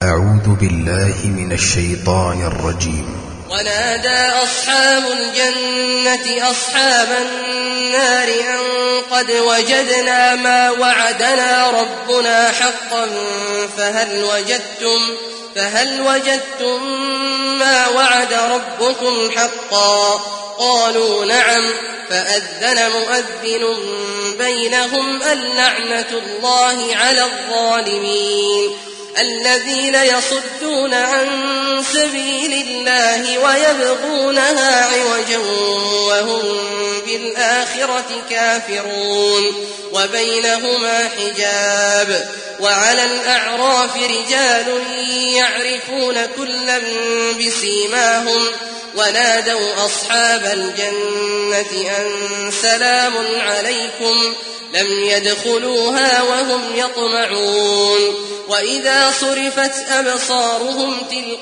أعوذ بالله من الشيطان الرجيم. ونادى أصحاب الجنة أصحاب النار أن قد وجدنا ما وعدنا ربنا حقا فهل وجدتم ما وعد ربكم حقا؟ قالوا نعم. فأذن مؤذن بينهم اللعنة الله على الظالمين الذين يصدون عن سبيل الله ويبغونها عوجا وهم بالآخرة كافرون وبينهما حجاب. وعلى الأعراف رجال يعرفون كلا بسيماهم ونادوا أصحاب الجنة أن سلام عليكم لم يدخلوها وهم يطمعون. وإذا صرفت أبصارهم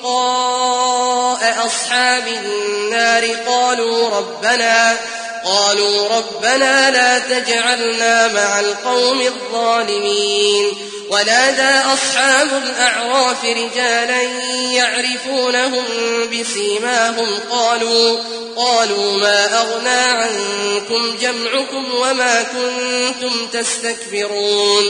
تلقاء أصحاب النار قالوا ربنا لا تجعلنا مع القوم الظالمين. ونادى أصحاب الأعراف رجالا يعرفونهم بسيماهم قالوا ما أغنى عنكم جمعكم وما كنتم تستكبرون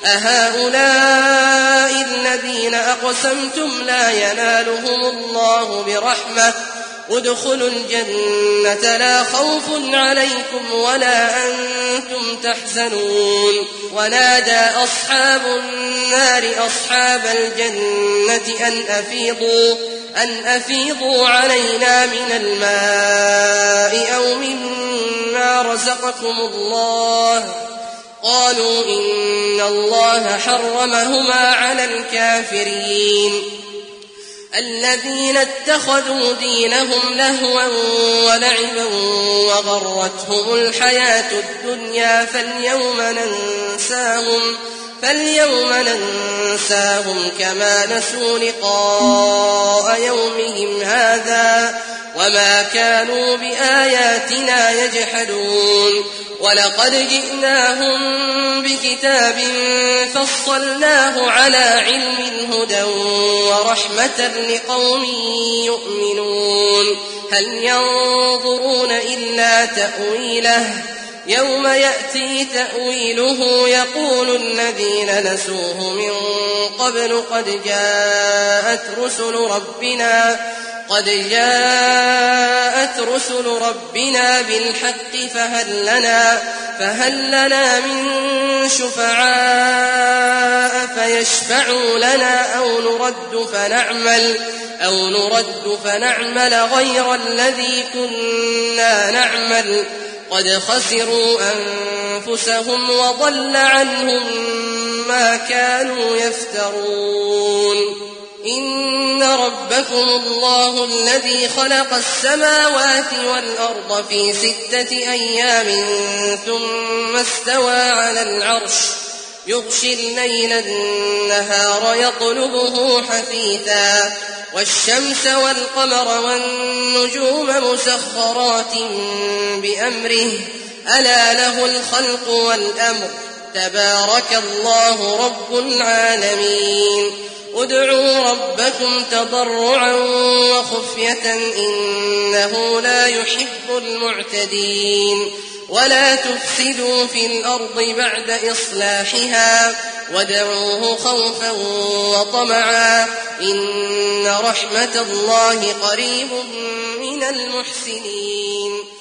أهؤلاء الذين أقسمتم لا ينالهم الله برحمة ادخلوا الجنة لا خوف عليكم ولا أنتم تحزنون. ونادى أصحاب النار أصحاب الجنة أن أفيضوا علينا من الماء أو مما رزقكم الله. قالوا إن الله حرمهما على الكافرين الذين اتخذوا دينهم لهوا ولعبا وغرتهم الحياة الدنيا فاليوم ننساهم كما نسوا لقاء يومهم هذا وما كانوا بآياتنا يجحدون. ولقد جئناهم بكتاب فصلناه على علم هدى ورحمة لقوم يؤمنون. هل ينظرون إلا تأويله يوم يأتي تأويله يقول الذين نسوه من قبل قد جاءت رسل ربنا بالحق فهل لنا من شفعاء فيشفعوا لنا أو نرد فنعمل غير الذي كنا نعمل قد خسروا أنفسهم وضل عنهم ما كانوا يفترون. إن ربكم الله الذي خلق السماوات والأرض في 6 أيام ثم استوى على العرش يغشي الليل النهار يطلبه حثيثا والشمس والقمر والنجوم مسخرات بأمره ألا له الخلق والأمر تبارك الله رب العالمين. ادعوا ربكم تضرعا وخفية إنه لا يحب المعتدين. ولا تفسدوا في الأرض بعد إصلاحها وادعوه خوفا وطمعا إن رحمة الله قريب من المحسنين.